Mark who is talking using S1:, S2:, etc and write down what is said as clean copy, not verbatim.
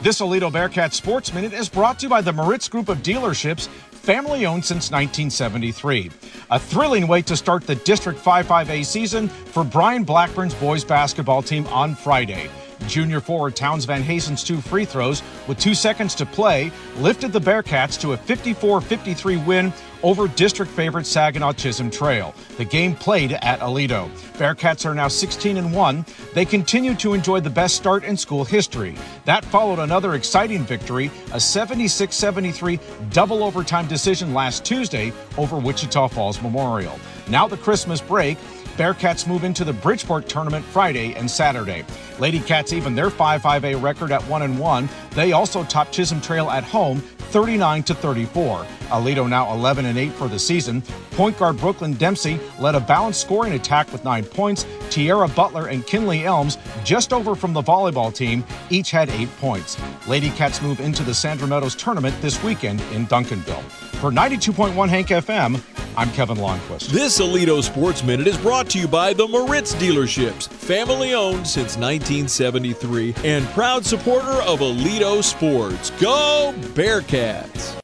S1: This Aledo Bearcats Sports Minute is brought to you by the Moritz Group of Dealerships, family-owned since 1973. A thrilling way to start the District 5-5A season for Brian Blackburn's boys basketball team on Friday. Junior forward Towns Van Hazen's 2 free throws with 2 seconds to play lifted the Bearcats to a 54-53 win over district favorite Saginaw Chisholm Trail. The game played at Aledo. Bearcats are now 16-1. They continue to enjoy the best start in school history. That followed another exciting victory, a 76-73 double overtime decision last Tuesday over Wichita Falls Memorial. Now the Christmas break, Bearcats move into the Bridgeport tournament Friday and Saturday. Lady Cats even their 5-5A record at 1-1. They also top Chisholm Trail at home 39-34. Aledo now 11-8 for the season. Point guard Brooklyn Dempsey led a balanced scoring attack with 9 points. Tierra Butler and Kinley Elms, just over from the volleyball team, each had 8 points. Lady Cats move into the Sandra Meadows tournament this weekend in Duncanville. For 92.1 Hank FM, I'm Kevin Longquist.
S2: This Aledo Sports Minute is brought to you by the Moritz Dealerships, family owned since 1973 and proud supporter of Aledo Sports. Go Bearcats!